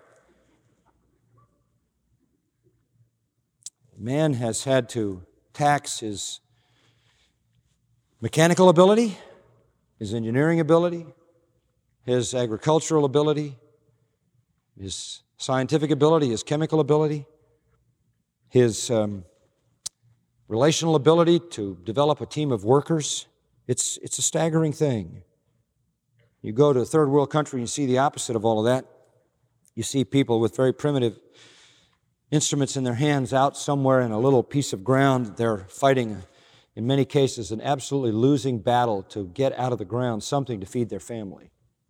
Speaker 2: Man has had to tax his mechanical ability, his engineering ability, his agricultural ability, his scientific ability, his chemical ability, his um, relational ability to develop a team of workers. It's, it's a staggering thing. You go to a third world country and you see the opposite of all of that. You see people with very primitive instruments in their hands out somewhere in a little piece of ground. They're fighting, in many cases, an absolutely losing battle to get out of the ground something to feed their family.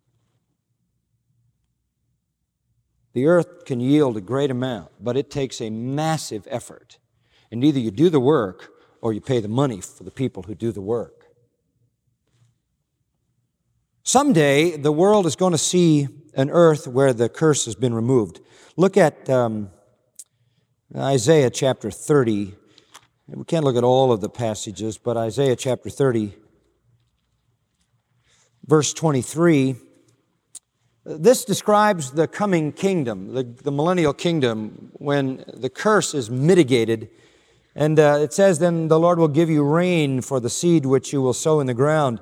Speaker 2: The earth can yield a great amount, but it takes a massive effort. And either you do the work or you pay the money for the people who do the work. Someday, the world is going to see an earth where the curse has been removed. Look at um, Isaiah chapter thirty. We can't look at all of the passages, but Isaiah chapter thirty, verse twenty-three. This describes the coming kingdom, the, the millennial kingdom, when the curse is mitigated. And uh, it says, then the Lord will give you rain for the seed which you will sow in the ground,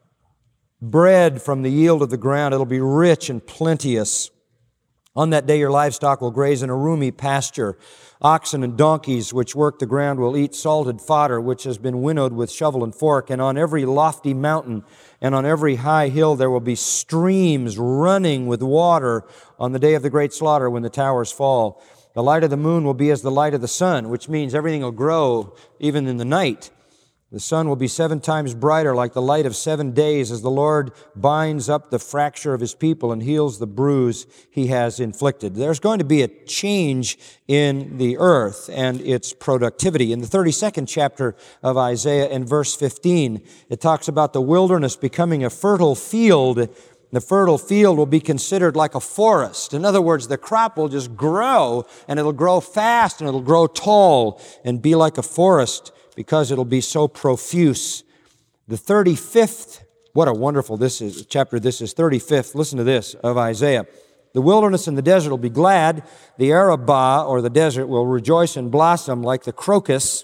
Speaker 2: bread from the yield of the ground. It'll be rich and plenteous. On that day your livestock will graze in a roomy pasture. Oxen and donkeys which work the ground will eat salted fodder, which has been winnowed with shovel and fork. And on every lofty mountain and on every high hill there will be streams running with water on the day of the great slaughter when the towers fall. The light of the moon will be as the light of the sun, which means everything will grow even in the night. The sun will be seven times brighter like the light of seven days as the Lord binds up the fracture of His people and heals the bruise He has inflicted. There's going to be a change in the earth and its productivity. In the thirty-second chapter of Isaiah, in verse fifteen, it talks about the wilderness becoming a fertile field. The fertile field will be considered like a forest. In other words, the crop will just grow, and it'll grow fast, and it'll grow tall, and be like a forest, because it'll be so profuse. The thirty-fifth, what a wonderful this is, chapter this is, thirty-fifth, listen to this, of Isaiah. The wilderness and the desert will be glad. The Arabah, or the desert, will rejoice and blossom like the crocus,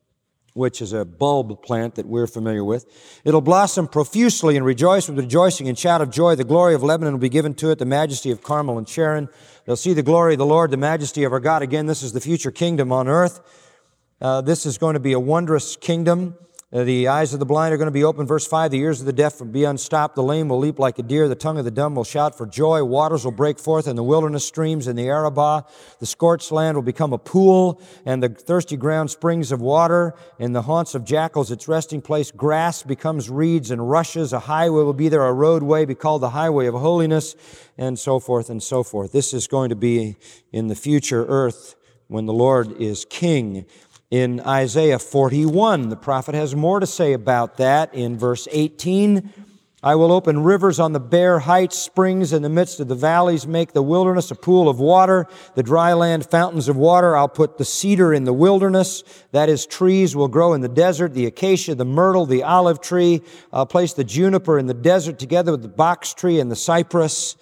Speaker 2: which is a bulb plant that we're familiar with. It'll blossom profusely and rejoice with rejoicing and shout of joy. The glory of Lebanon will be given to it, the majesty of Carmel and Sharon. They'll see the glory of the Lord, the majesty of our God. Again, this is the future kingdom on earth. Uh, this is going to be a wondrous kingdom. Uh, the eyes of the blind are going to be open. Verse five, the ears of the deaf will be unstopped. The lame will leap like a deer. The tongue of the dumb will shout for joy. Waters will break forth in the wilderness, streams in the Arabah. The scorched land will become a pool, and the thirsty ground springs of water. In the haunts of jackals, its resting place, grass becomes reeds and rushes. A highway will be there, a roadway be called the highway of holiness, and so forth and so forth. This is going to be in the future earth when the Lord is king. In Isaiah forty-one, the prophet has more to say about that. In verse eighteen, I will open rivers on the bare heights, springs in the midst of the valleys, make the wilderness a pool of water, the dry land fountains of water. I'll put the cedar in the wilderness, that is, trees will grow in the desert, the acacia, the myrtle, the olive tree. I'll place the juniper in the desert together with the box tree and the cypress.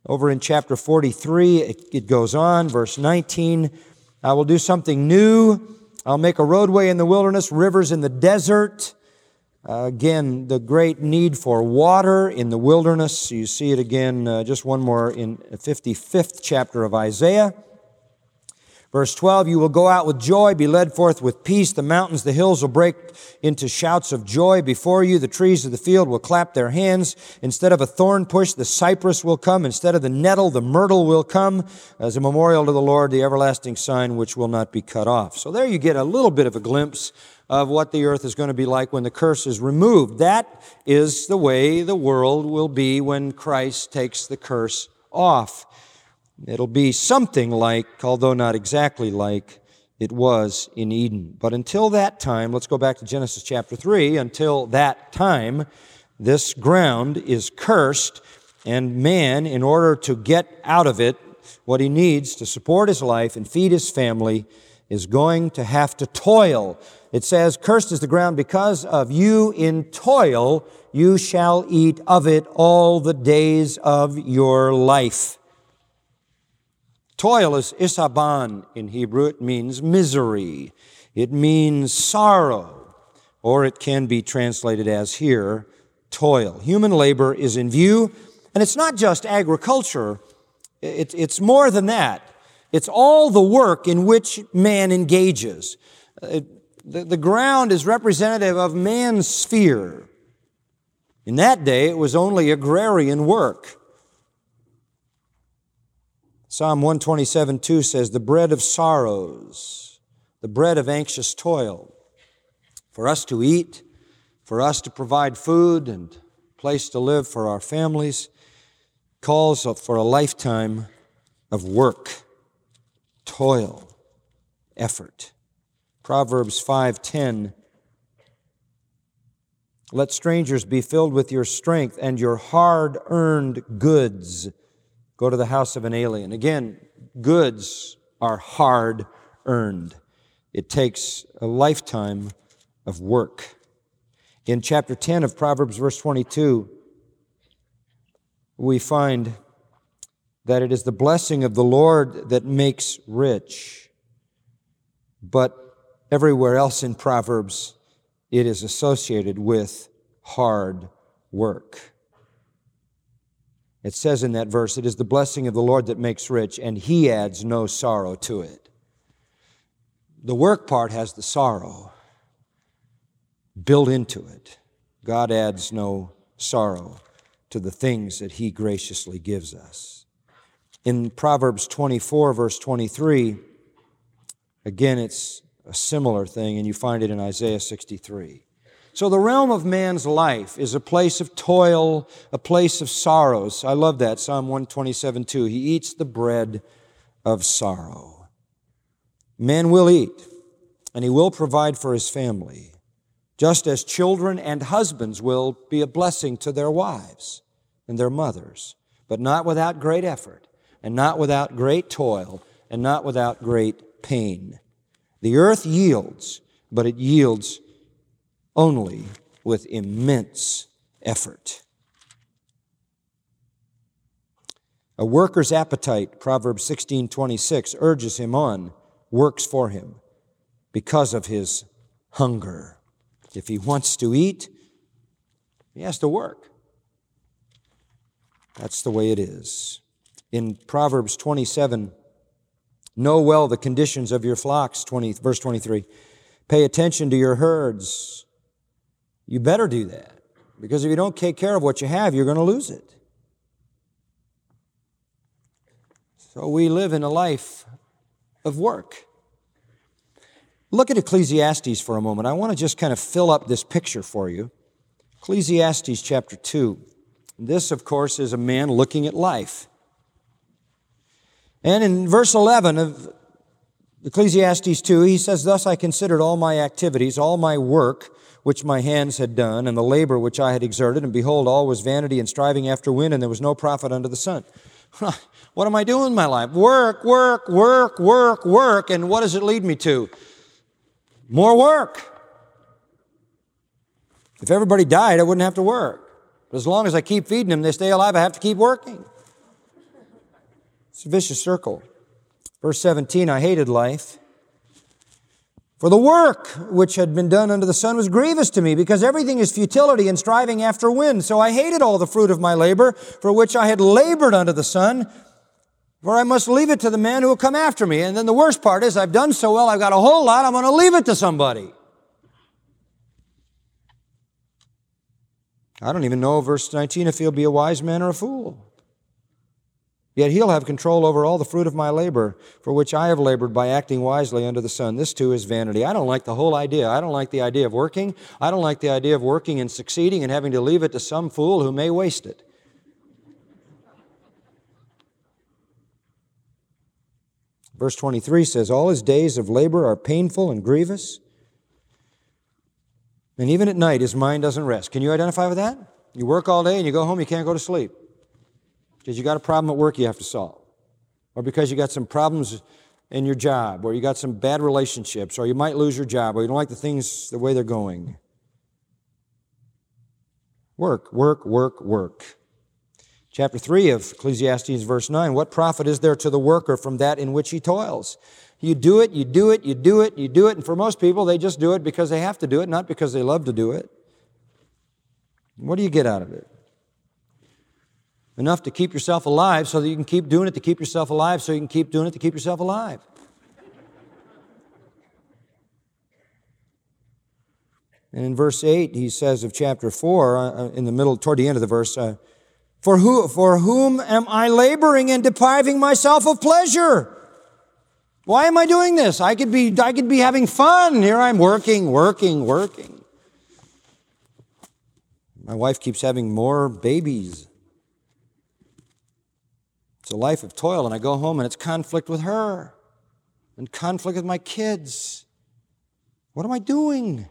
Speaker 2: Over in chapter forty-three, it, it goes on, verse nineteen, I will do something new. I'll make a roadway in the wilderness, rivers in the desert. Uh, again, the great need for water in the wilderness. You see it again, uh, just one more in the fifty-fifth chapter of Isaiah. Verse twelve, you will go out with joy, be led forth with peace. The mountains, the hills will break into shouts of joy before you. The trees of the field will clap their hands. Instead of a thorn bush, the cypress will come. Instead of the nettle, the myrtle will come as a memorial to the Lord, the everlasting sign which will not be cut off. So there you get a little bit of a glimpse of what the earth is going to be like when the curse is removed. That is the way the world will be when Christ takes the curse off. It'll be something like, although not exactly like, it was in Eden. But until that time, let's go back to Genesis chapter three, until that time, this ground is cursed, and man, in order to get out of it what he needs to support his life and feed his family, is going to have to toil. It says, cursed is the ground because of you. In toil you shall eat of it all the days of your life. Toil is isaban in Hebrew. It means misery. It means sorrow. Or it can be translated as here, toil. Human labor is in view, and it's not just agriculture. It, it's more than that. It's all the work in which man engages. It, the, the ground is representative of man's sphere. In that day, it was only agrarian work. Psalm one twenty-seven two says, the bread of sorrows, the bread of anxious toil, for us to eat, for us to provide food and place to live for our families, calls for a lifetime of work, toil, effort. Proverbs five ten, let strangers be filled with your strength and your hard-earned goods. Go to the house of an alien. Again, goods are hard-earned. It takes a lifetime of work. In chapter ten of Proverbs, verse twenty-two, we find that it is the blessing of the Lord that makes rich. But everywhere else in Proverbs, it is associated with hard work. It says in that verse, it is the blessing of the Lord that makes rich, and He adds no sorrow to it. The work part has the sorrow built into it. God adds no sorrow to the things that He graciously gives us. In Proverbs twenty-four, verse twenty-three, again, it's a similar thing, and you find it in Isaiah sixty-three. So the realm of man's life is a place of toil, a place of sorrows. I love that, Psalm one twenty-seven two. He eats the bread of sorrow. Man will eat, and he will provide for his family, just as children and husbands will be a blessing to their wives and their mothers, but not without great effort, and not without great toil, and not without great pain. The earth yields, but it yields only with immense effort. A worker's appetite, Proverbs sixteen twenty-six, urges him on, works for him because of his hunger. If he wants to eat, he has to work. That's the way it is. In Proverbs twenty-seven, know well the conditions of your flocks, twenty, verse twenty-three. Pay attention to your herds. You better do that, because if you don't take care of what you have, you're going to lose it. So we live in a life of work. Look at Ecclesiastes for a moment. I want to just kind of fill up this picture for you. Ecclesiastes chapter two. This, of course, is a man looking at life. And in verse eleven of Ecclesiastes two, he says, thus I considered all my activities, all my work, which my hands had done, and the labor which I had exerted, and behold, all was vanity and striving after wind, and there was no profit under the sun. What am I doing in my life? Work, work, work, work, work, and what does it lead me to? More work. If everybody died, I wouldn't have to work. But as long as I keep feeding them, they stay alive, I have to keep working. It's a vicious circle. Verse seventeen, I hated life, for the work which had been done under the sun was grievous to me, because everything is futility and striving after wind. So I hated all the fruit of my labor, for which I had labored under the sun, for I must leave it to the man who will come after me. And then the worst part is, I've done so well, I've got a whole lot, I'm going to leave it to somebody. I don't even know, verse nineteen, if he'll be a wise man or a fool. Yet he'll have control over all the fruit of my labor, for which I have labored by acting wisely under the sun. This too is vanity. I don't like the whole idea. I don't like the idea of working. I don't like the idea of working and succeeding and having to leave it to some fool who may waste it. Verse twenty-three says, all his days of labor are painful and grievous, and even at night his mind doesn't rest. Can you identify with that? You work all day and you go home, you can't go to sleep because you got a problem at work you have to solve, or because you got some problems in your job, or you got some bad relationships, or you might lose your job, or you don't like the things the way they're going. Work, work, work, work. Chapter three of Ecclesiastes, verse nine, what profit is there to the worker from that in which he toils? You do it, you do it, you do it, you do it, and for most people, they just do it because they have to do it, not because they love to do it. What do you get out of it? Enough to keep yourself alive so that you can keep doing it to keep yourself alive so you can keep doing it to keep yourself alive. And in verse eight, he says of chapter four, uh, in the middle, toward the end of the verse, uh, For who, for whom am I laboring and depriving myself of pleasure? Why am I doing this? I could be, I could be having fun. Here I'm working, working, working. My wife keeps having more babies. It's a life of toil, and I go home and it's conflict with her and conflict with my kids. What am I doing?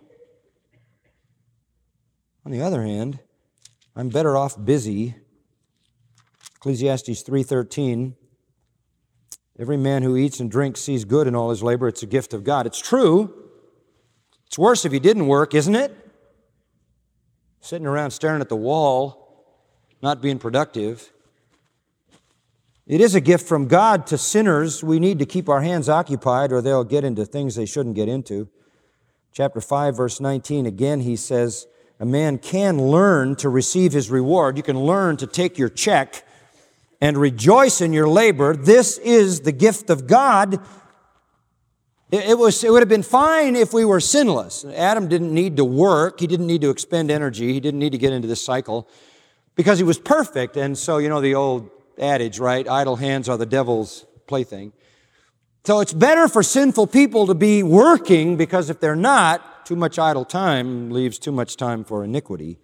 Speaker 2: On the other hand, I'm better off busy. Ecclesiastes three thirteen, every man who eats and drinks sees good in all his labor. It's a gift of God. It's true. It's worse if he didn't work, isn't it? Sitting around staring at the wall, not being productive. It is a gift from God to sinners. We need to keep our hands occupied or they'll get into things they shouldn't get into. Chapter five, verse nineteen, again he says, a man can learn to receive his reward. You can learn to take your check and rejoice in your labor. This is the gift of God. It, it, was, it would have been fine if we were sinless. Adam didn't need to work. He didn't need to expend energy. He didn't need to get into this cycle because he was perfect. And so, you know, the old adage, right? Idle hands are the devil's plaything. So it's better for sinful people to be working because if they're not, too much idle time leaves too much time for iniquity.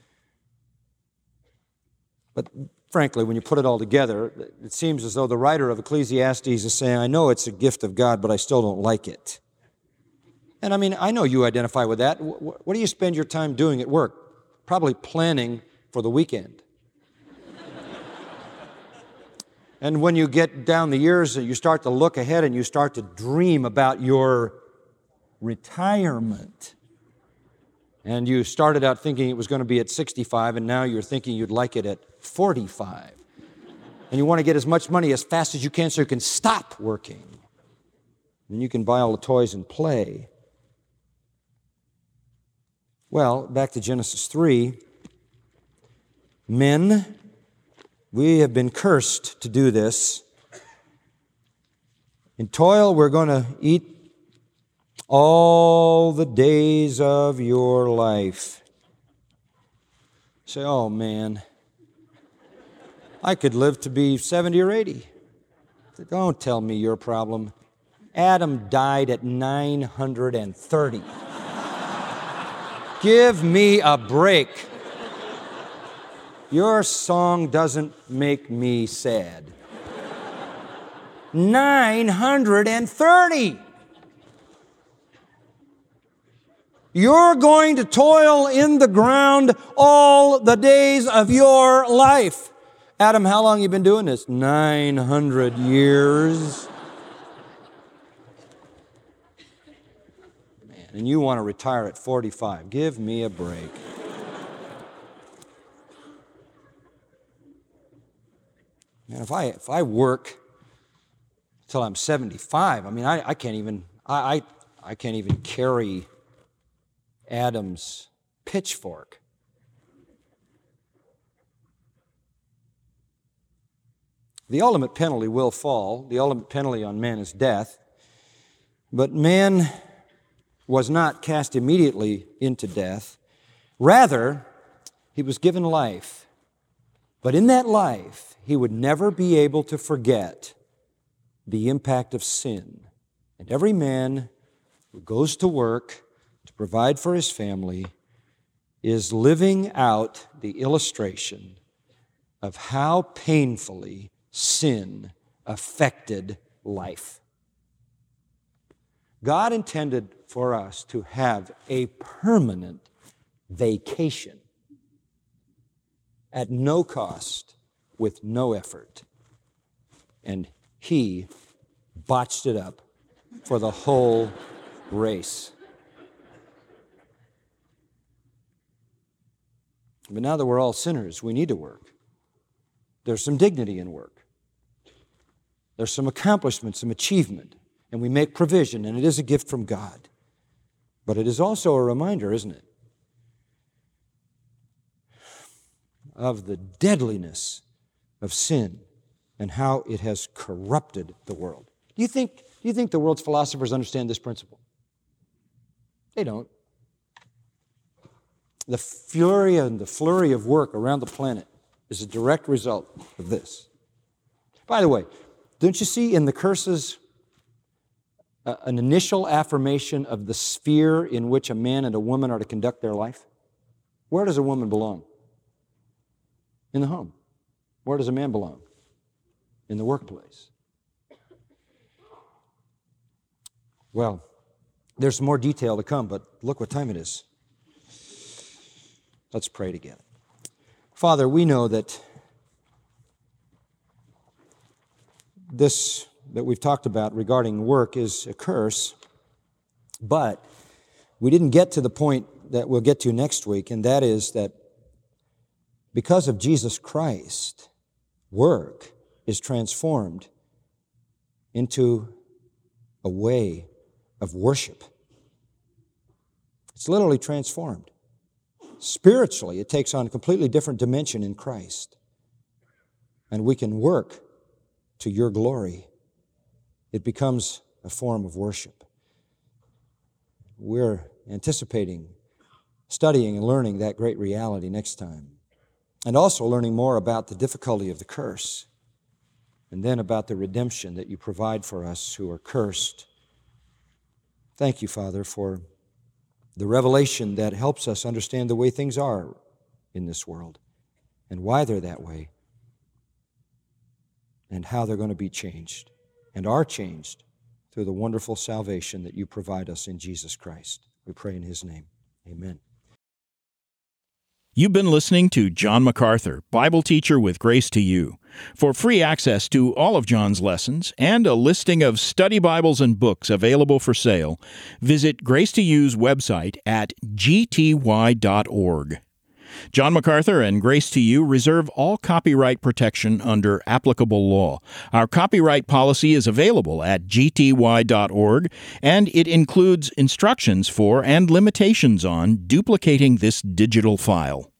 Speaker 2: But frankly, when you put it all together, it seems as though the writer of Ecclesiastes is saying, I know it's a gift of God, but I still don't like it. And I mean, I know you identify with that. What do you spend your time doing at work? Probably planning for the weekend. And when you get down the years, you start to look ahead and you start to dream about your retirement. And you started out thinking it was going to be at sixty-five, and now you're thinking you'd like it at forty-five. And you want to get as much money as fast as you can so you can stop working. And you can buy all the toys and play. Well, back to Genesis three. Men, we have been cursed to do this. In toil, we're going to eat all the days of your life. Say, oh man, I could live to be seventy or eighty. Don't tell me your problem. Adam died at nine hundred thirty. Give me a break. Your song doesn't make me sad. nine hundred thirty. You're going to toil in the ground all the days of your life. Adam, how long have you been doing this? nine hundred years. Man, and you want to retire at forty-five. Give me a break. Man, if I, if I work till I'm seventy-five. I mean, I, I can't even I, I I can't even carry Adam's pitchfork. The ultimate penalty will fall. The ultimate penalty on man is death. But man was not cast immediately into death. Rather, he was given life. But in that life, he would never be able to forget the impact of sin. And every man who goes to work to provide for his family is living out the illustration of how painfully sin affected life. God intended for us to have a permanent vacation at no cost, with no effort. And He botched it up for the whole race. But now that we're all sinners, we need to work. There's some dignity in work. There's some accomplishment, some achievement, and we make provision, and it is a gift from God. But it is also a reminder, isn't it, of the deadliness of sin and how it has corrupted the world. Do you think, do you think the world's philosophers understand this principle? They don't. The fury and the flurry of work around the planet is a direct result of this. By the way, don't you see in the curses uh, an initial affirmation of the sphere in which a man and a woman are to conduct their life? Where does a woman belong? In the home. Where does a man belong? In the workplace. Well, there's more detail to come, but look what time it is. Let's pray together. Father, we know that this that we've talked about regarding work is a curse, but we didn't get to the point that we'll get to next week, and that is that because of Jesus Christ, work is transformed into a way of worship. It's literally transformed. Spiritually, it takes on a completely different dimension in Christ. And we can work to your glory. It becomes a form of worship. We're anticipating studying and learning that great reality next time. And also learning more about the difficulty of the curse. And then about the redemption that you provide for us who are cursed. Thank you, Father, for the revelation that helps us understand the way things are in this world and why they're that way and how they're going to be changed and are changed through the wonderful salvation that you provide us in Jesus Christ. We pray in His name. Amen.
Speaker 1: You've been listening to John MacArthur, Bible teacher with Grace to You. For free access to all of John's lessons and a listing of study Bibles and books available for sale, visit Grace to You's website at g t y dot org. John MacArthur and Grace to You reserve all copyright protection under applicable law. Our copyright policy is available at g t y dot org, and it includes instructions for and limitations on duplicating this digital file.